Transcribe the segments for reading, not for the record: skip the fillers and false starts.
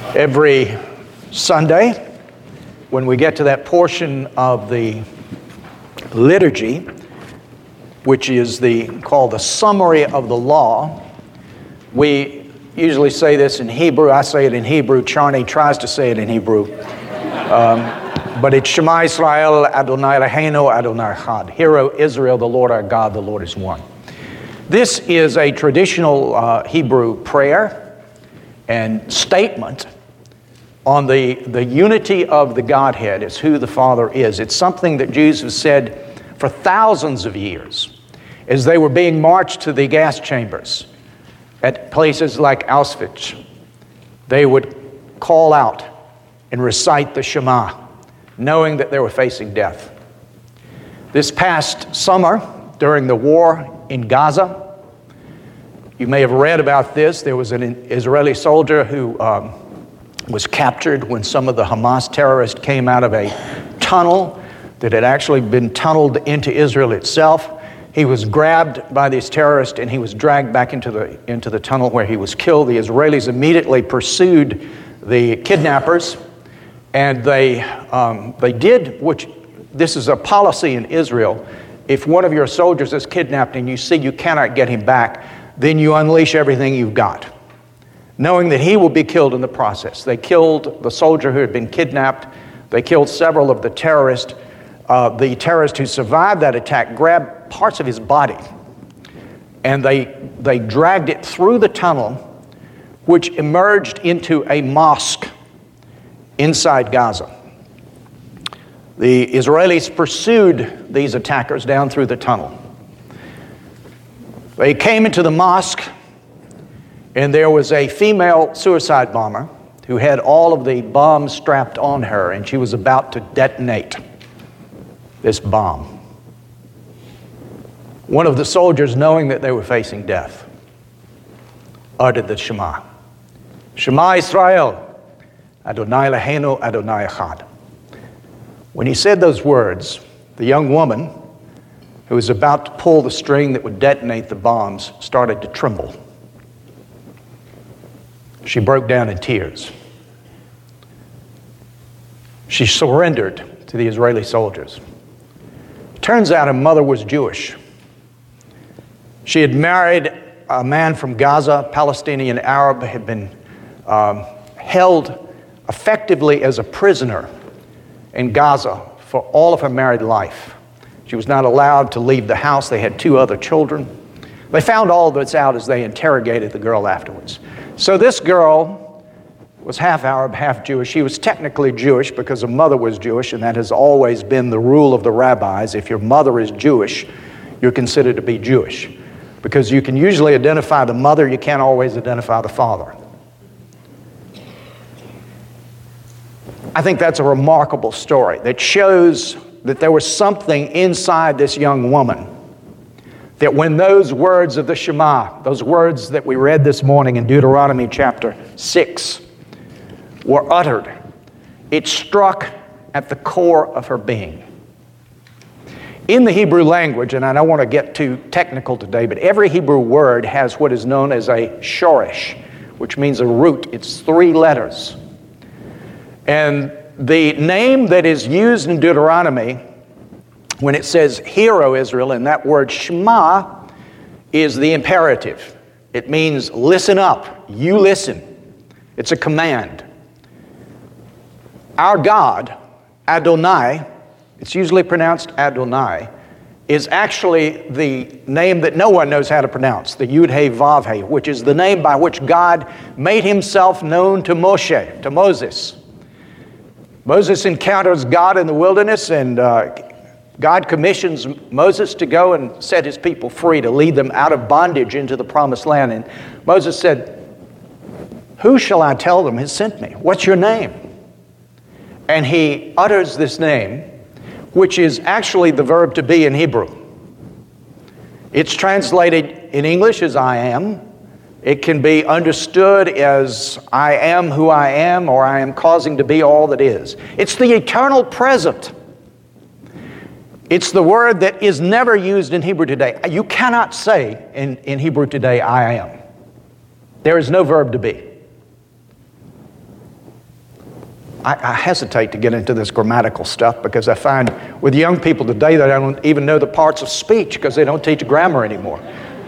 Every Sunday, when we get to that portion of the liturgy, which is called the summary of the law, we usually say this in Hebrew. I say it in Hebrew. Charney tries to say it in Hebrew. But it's Shema Yisrael, Adonai Eloheinu, Adonai Echad. Hear, O Israel, the Lord our God, the Lord is one. This is a traditional Hebrew prayer and statement on the unity of the Godhead. It's who the Father is. It's something that Jews have said for thousands of years as they were being marched to the gas chambers at places like Auschwitz. They would call out and recite the Shema, knowing that they were facing death. This past summer, during the war in Gaza, you may have read about this. There was an Israeli soldier who was captured when some of the Hamas terrorists came out of a tunnel that had actually been tunneled into Israel itself. He was grabbed by these terrorists and he was dragged back into the tunnel where he was killed. The Israelis immediately pursued the kidnappers, and they did, which this is a policy in Israel. If one of your soldiers is kidnapped and you see you cannot get him back, then you unleash everything you've got, knowing that he will be killed in the process. They killed the soldier who had been kidnapped. They killed several of the terrorists. The terrorist who survived that attack grabbed parts of his body and they dragged it through the tunnel, which emerged into a mosque inside Gaza. The Israelis pursued these attackers down through the tunnel. They came into the mosque, and there was a female suicide bomber who had all of the bombs strapped on her, and she was about to detonate this bomb. One of the soldiers, knowing that they were facing death, uttered the Shema. Shema Yisrael, Adonai Eloheinu, Adonai Echad. When he said those words, the young woman who was about to pull the string that would detonate the bombs started to tremble. She broke down in tears. She surrendered to the Israeli soldiers. Turns out her mother was Jewish. She had married a man from Gaza, Palestinian Arab, had been held effectively as a prisoner in Gaza for all of her married life. She was not allowed to leave the house. They had 2 other children. They found all of this out as they interrogated the girl afterwards. So this girl was half Arab, half Jewish. She was technically Jewish because her mother was Jewish, and that has always been the rule of the rabbis. If your mother is Jewish, you're considered to be Jewish, because you can usually identify the mother, you can't always identify the father. I think that's a remarkable story that shows that there was something inside this young woman, that when those words of the Shema, those words that we read this morning in Deuteronomy chapter 6, were uttered, it struck at the core of her being. In the Hebrew language, and I don't want to get too technical today, but every Hebrew word has what is known as a shoresh, which means a root. It's 3 letters. And the name that is used in Deuteronomy when it says, "Hear, O Israel," and that word Shema is the imperative. It means listen up, you listen. It's a command. Our God, Adonai, it's usually pronounced Adonai, is actually the name that no one knows how to pronounce, the Yud-He-Vav-He, which is the name by which God made himself known to Moshe, to Moses. Moses encounters God in the wilderness, and God commissions Moses to go and set his people free, to lead them out of bondage into the promised land. And Moses said, "Who shall I tell them has sent me? What's your name?" And he utters this name, which is actually the verb to be in Hebrew. It's translated in English as "I am." It can be understood as "I am who I am," or "I am causing to be all that is." It's the eternal present. It's the word that is never used in Hebrew today. You cannot say in Hebrew today, "I am." There is no verb to be. I hesitate to get into this grammatical stuff because I find with young people today that I don't even know the parts of speech because they don't teach grammar anymore.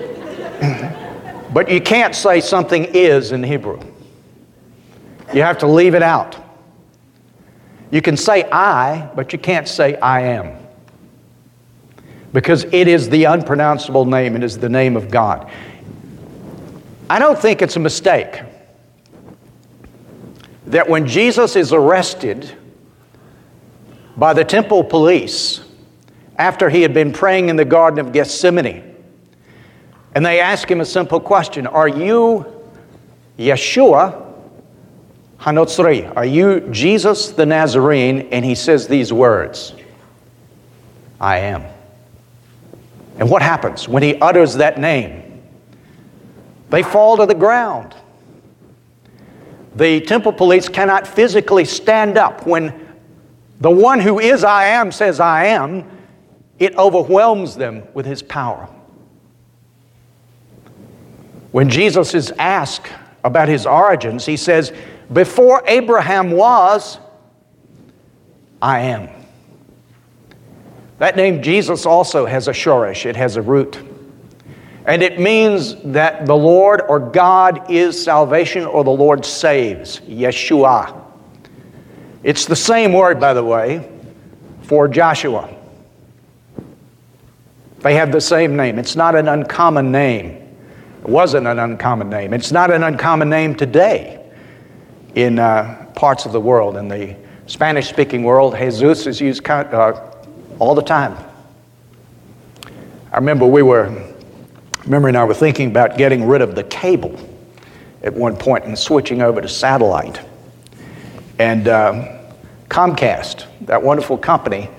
But you can't say something is in Hebrew. You have to leave it out. You can say I, but you can't say I am. Because it is the unpronounceable name. It is the name of God. I don't think it's a mistake that when Jesus is arrested by the temple police after he had been praying in the Garden of Gethsemane, and they ask him a simple question, are you Yeshua HaNotzri? Are you Jesus the Nazarene? And he says these words, I am. And what happens when he utters that name? They fall to the ground. The temple police cannot physically stand up. When the one who is I am says I am, it overwhelms them with his power. When Jesus is asked about his origins, he says, before Abraham was, I am. That name Jesus also has a shoresh, it has a root. And it means that the Lord or God is salvation or the Lord saves, Yeshua. It's the same word, by the way, for Joshua. They have the same name. It's not an uncommon name. It wasn't an uncommon name. It's not an uncommon name today in parts of the world. In the Spanish-speaking world, Jesus is used all the time. I remember Memory and I were thinking about getting rid of the cable at one point and switching over to satellite. And Comcast, that wonderful company,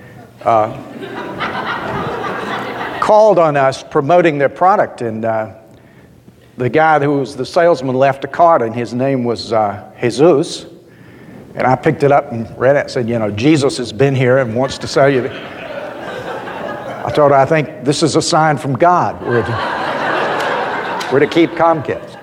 called on us promoting their product. And the guy who was the salesman left a card, and his name was Jesus. And I picked it up and read it and said, Jesus has been here and wants to sell you. I told her, I think this is a sign from God. We're to keep Comcast.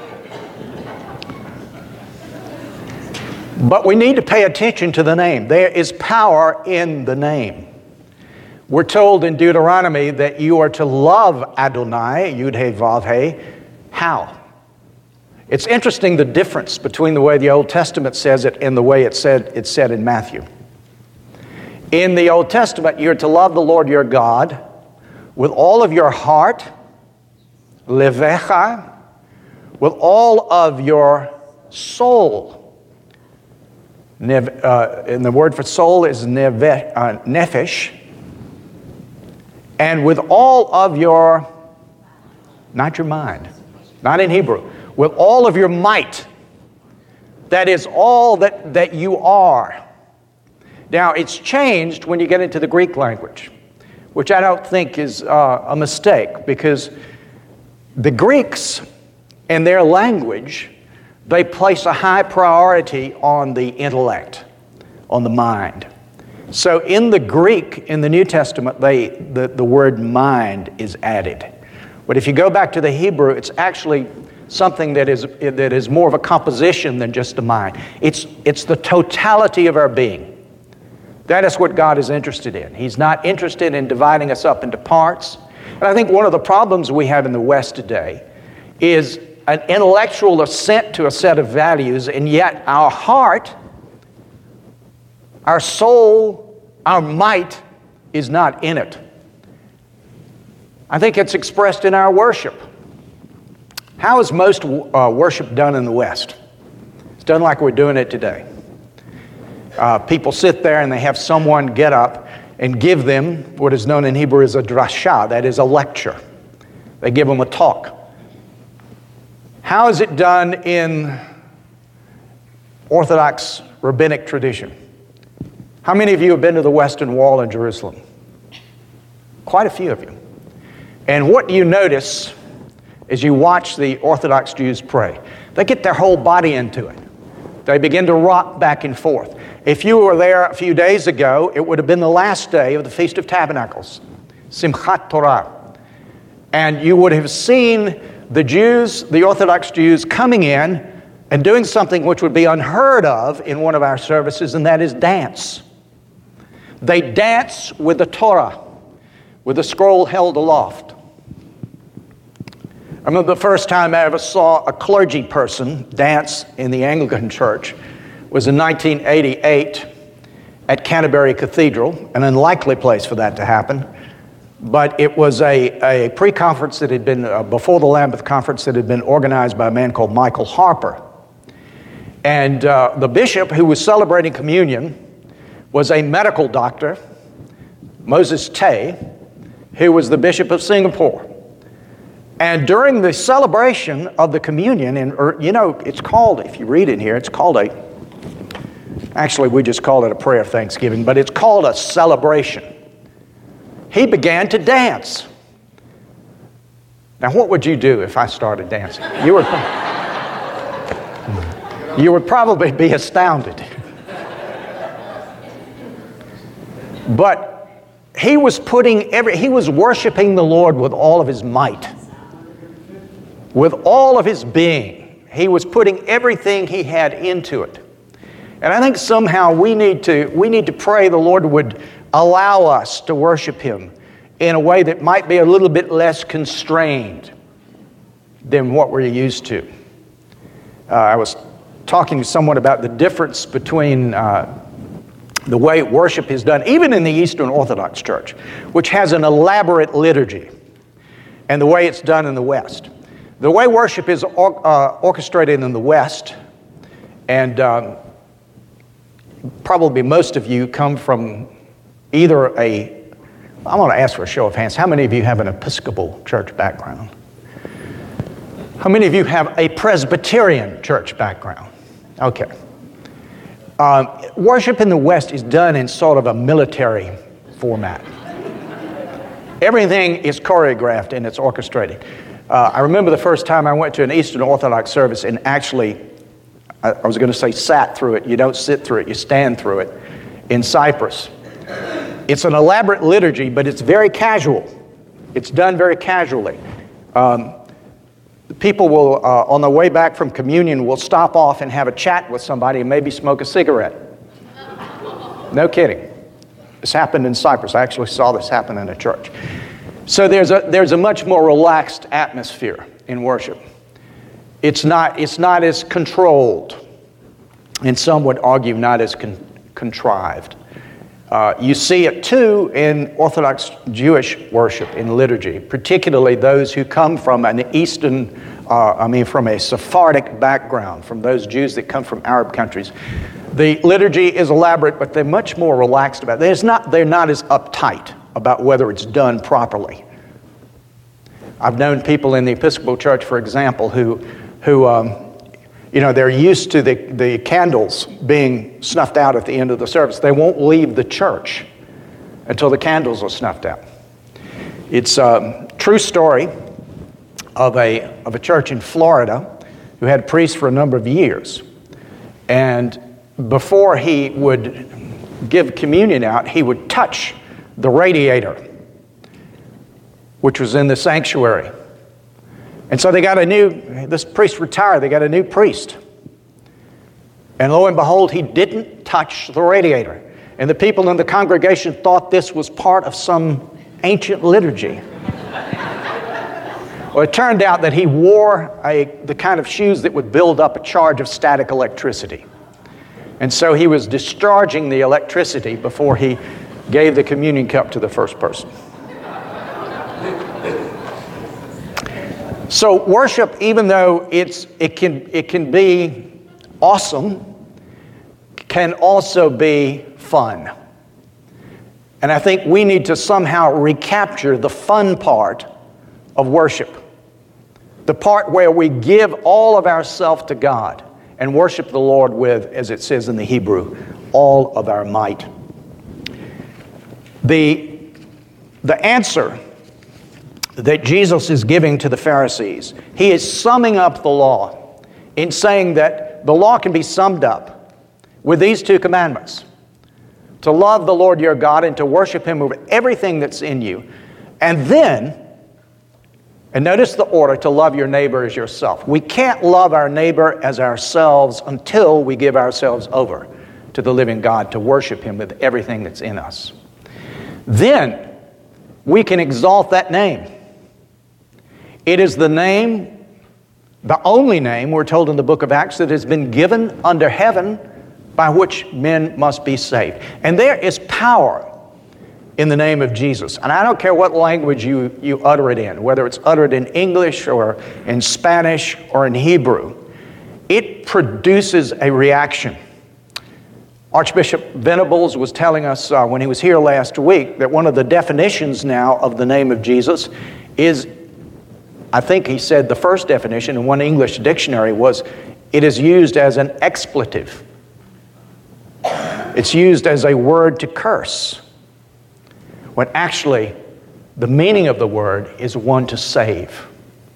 But we need to pay attention to the name. There is power in the name. We're told in Deuteronomy that you are to love Adonai, Yud-He, Vav-He. How? It's interesting the difference between the way the Old Testament says it and the way it's said in Matthew. In the Old Testament, you're to love the Lord your God with all of your heart, levecha, with all of your soul. And the word for soul is nefesh. And with all of your, not your mind, not in Hebrew, with all of your might. That is all that you are. Now, it's changed when you get into the Greek language, which I don't think is a mistake, because the Greeks, in their language, they place a high priority on the intellect, on the mind. So in the Greek, in the New Testament, the word mind is added. But if you go back to the Hebrew, it's actually something that is more of a composition than just a mind. It's the totality of our being. That is what God is interested in. He's not interested in dividing us up into parts. And I think one of the problems we have in the West today is an intellectual assent to a set of values, and yet our heart, our soul, our might is not in it. I think it's expressed in our worship. How is most worship done in the West? It's done like we're doing it today. People sit there and they have someone get up and give them what is known in Hebrew as a drasha, that is a lecture. They give them a talk. How is it done in Orthodox rabbinic tradition? How many of you have been to the Western Wall in Jerusalem? Quite a few of you. And what do you notice as you watch the Orthodox Jews pray? They get their whole body into it. They begin to rock back and forth. If you were there a few days ago, it would have been the last day of the Feast of Tabernacles, Simchat Torah. And you would have seen the Jews, the Orthodox Jews, coming in and doing something which would be unheard of in one of our services, and that is dance. They dance with the Torah, with the scroll held aloft. I remember the first time I ever saw a clergy person dance in the Anglican Church was in 1988 at Canterbury Cathedral, an unlikely place for that to happen. But it was a pre-conference that had been, before the Lambeth Conference, that had been organized by a man called Michael Harper. And the bishop who was celebrating communion was a medical doctor, Moses Tay, who was the Bishop of Singapore. And during the celebration of the communion, and it's called, if you read in here, it's called actually we just call it a prayer of thanksgiving, but it's called a celebration. He began to dance. Now, what would you do if I started dancing? You would probably be astounded. But he was worshiping the Lord with all of his might, with all of his being. He was putting everything he had into it. And I think somehow we need to pray the Lord would allow us to worship him in a way that might be a little bit less constrained than what we're used to. I was talking to someone about the difference between the way worship is done, even in the Eastern Orthodox Church, which has an elaborate liturgy, and the way it's done in the West. The way worship is orchestrated in the West, and probably most of you come from either I want to ask for a show of hands. How many of you have an Episcopal church background? How many of you have a Presbyterian church background? Okay. Worship in the West is done in sort of a military format. Everything is choreographed and it's orchestrated. I remember the first time I went to an Eastern Orthodox service and actually, I was going to say sat through it. You don't sit through it, you stand through it in Cyprus. It's an elaborate liturgy, but it's very casual. It's done very casually. People will, on their way back from communion, will stop off and have a chat with somebody and maybe smoke a cigarette. No kidding. This happened in Cyprus. I actually saw this happen in a church. So there's a much more relaxed atmosphere in worship. It's not as controlled, and some would argue not as contrived. You see it too in Orthodox Jewish worship, in liturgy, particularly those who come from an from a Sephardic background, from those Jews that come from Arab countries. The liturgy is elaborate, but they're much more relaxed about it. They're not as uptight about whether it's done properly. I've known people in the Episcopal Church, for example, who they're used to the candles being snuffed out at the end of the service. They won't leave the church until the candles are snuffed out. It's a true story of a church in Florida who had priests for a number of years. And before he would give communion out, he would touch the radiator, which was in the sanctuary. And so this priest retired, they got a new priest. And lo and behold, he didn't touch the radiator. And the people in the congregation thought this was part of some ancient liturgy. Well, it turned out that he wore the kind of shoes that would build up a charge of static electricity. And so he was discharging the electricity before he gave the communion cup to the first person. So worship, even though it can be awesome, can also be fun. And I think we need to somehow recapture the fun part of worship. The part where we give all of ourselves to God and worship the Lord with, as it says in the Hebrew, all of our might. The answer that Jesus is giving to the Pharisees, he is summing up the law in saying that the law can be summed up with these two commandments: to love the Lord your God and to worship him with everything that's in you, and then And notice the order: to love your neighbor as yourself. We can't love our neighbor as ourselves until we give ourselves over to the living God, to worship Him with everything that's in us. Then we can exalt that name. It is the name, the only name, we're told in the book of Acts, that has been given under heaven by which men must be saved. And there is power in the name of Jesus. And I don't care what language you utter it in, whether it's uttered in English or in Spanish or in Hebrew. It produces a reaction. Archbishop Venables was telling us when he was here last week that one of the definitions now of the name of Jesus is, I think he said the first definition in one English dictionary was, it is used as an expletive. It's used as a word to curse, when actually the meaning of the word is one to save.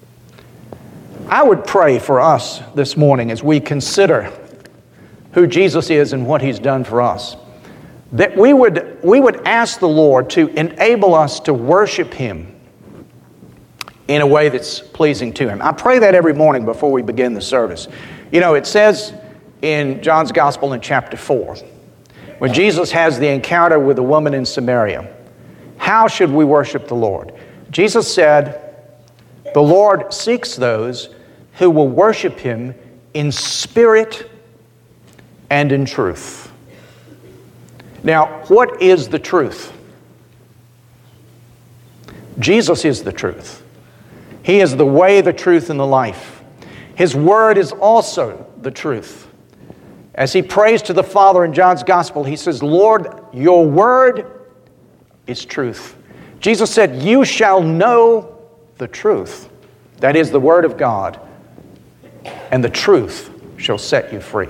I would pray for us this morning as we consider who Jesus is and what He's done for us, that we would ask the Lord to enable us to worship Him in a way that's pleasing to Him. I pray that every morning before we begin the service. You know, it says in John's Gospel in chapter 4, when Jesus has the encounter with the woman in Samaria, how should we worship the Lord? Jesus said, the Lord seeks those who will worship Him in spirit and in truth. Now, what is the truth? Jesus is the truth. He is the way, the truth, and the life. His word is also the truth. As He prays to the Father in John's Gospel, He says, Lord, your word is truth. Jesus said, you shall know the truth. That is the word of God. And the truth shall set you free.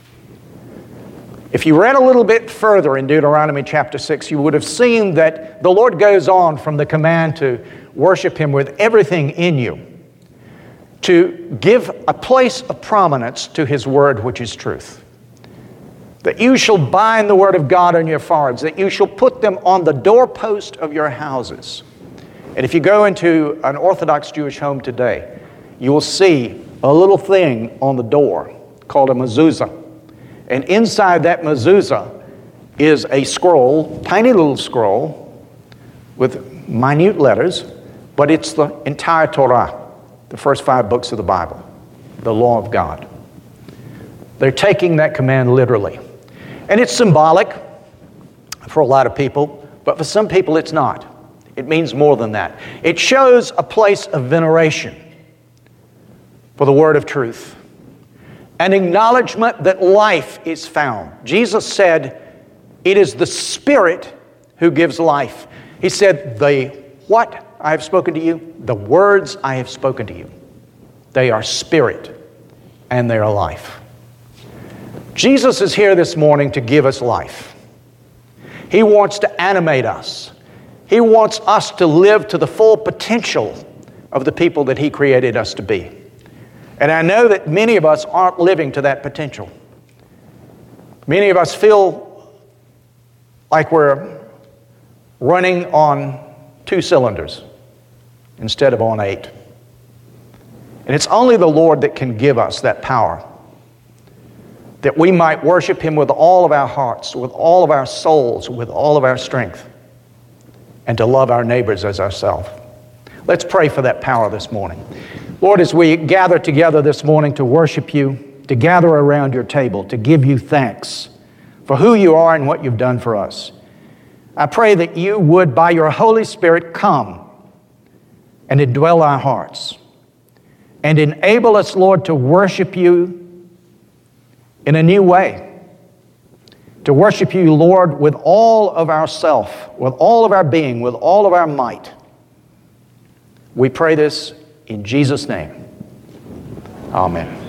If you read a little bit further in Deuteronomy chapter 6, you would have seen that the Lord goes on from the command to worship Him with everything in you, to give a place of prominence to His word, which is truth. That you shall bind the word of God on your foreheads, that you shall put them on the doorpost of your houses. And if you go into an Orthodox Jewish home today, you will see a little thing on the door called a mezuzah. And inside that mezuzah is a scroll, tiny little scroll, with minute letters, but it's the entire Torah, the first 5 books of the Bible, the law of God. They're taking that command literally. And it's symbolic for a lot of people, but for some people it's not. It means more than that. It shows a place of veneration for the word of truth. An acknowledgement that life is found. Jesus said, it is the Spirit who gives life. He said, what I have spoken to you, the words I have spoken to you, they are spirit and they are life. Jesus is here this morning to give us life. He wants to animate us. He wants us to live to the full potential of the people that He created us to be. And I know that many of us aren't living to that potential. Many of us feel like we're running on 2 cylinders instead of on 8. And it's only the Lord that can give us that power, that we might worship Him with all of our hearts, with all of our souls, with all of our strength, and to love our neighbors as ourselves. Let's pray for that power this morning. Lord, as we gather together this morning to worship You, to gather around Your table, to give You thanks for who You are and what You've done for us, I pray that You would, by Your Holy Spirit, come and indwell our hearts and enable us, Lord, to worship You in a new way, to worship You, Lord, with all of our self, with all of our being, with all of our might. We pray this in Jesus' name. Amen.